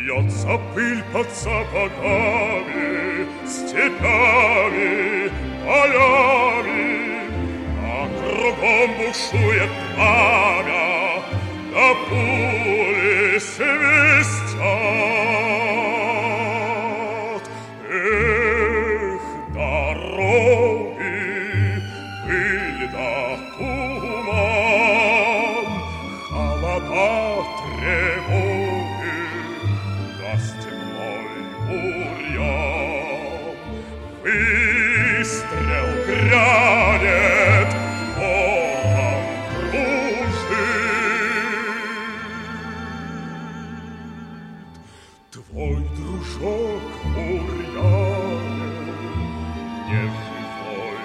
Вьется пыль под сапогами, степями, полями, а кругом бушует пламя, да пули свистят. Эх, дороги, пыль да туман, холода, тревоги, да степной бурьян. Выстрел грянет, ворон кружит. Твой дружок бурьяне не живой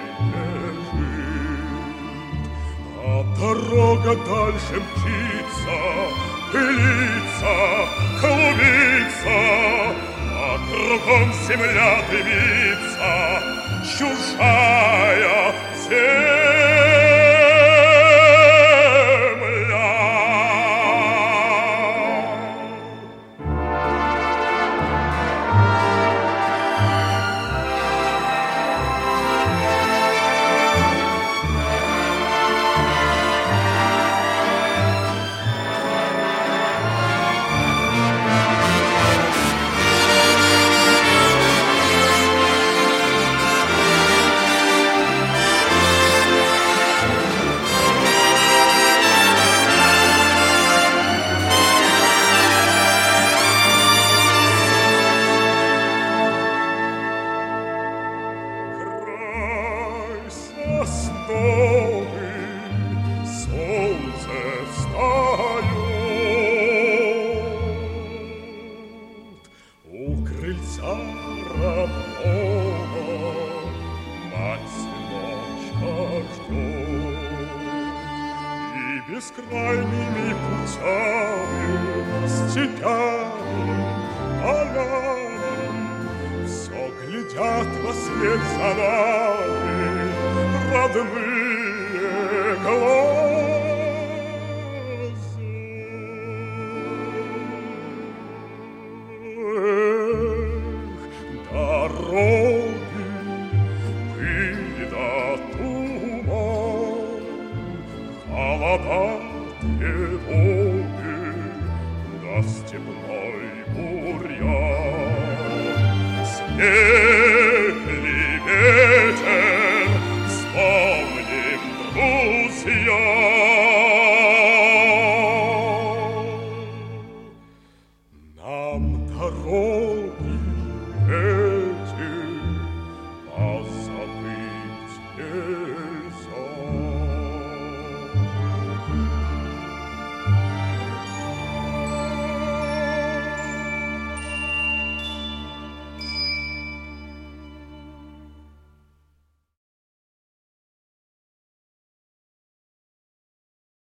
лежит, а дорога дальше мчится, пылится, клубится, а кругом земля дымится, чужая земля. Солнце встает, у крыльца родного мать-сыночка ждет. И бескрайними путями, степями, полями все глядят вслед за нами родные глаза. Эх, дороги, пыль да туман, холода, тревоги, да степной бурьян. Снег ли ветер, вспомним, друзья. Нам дороги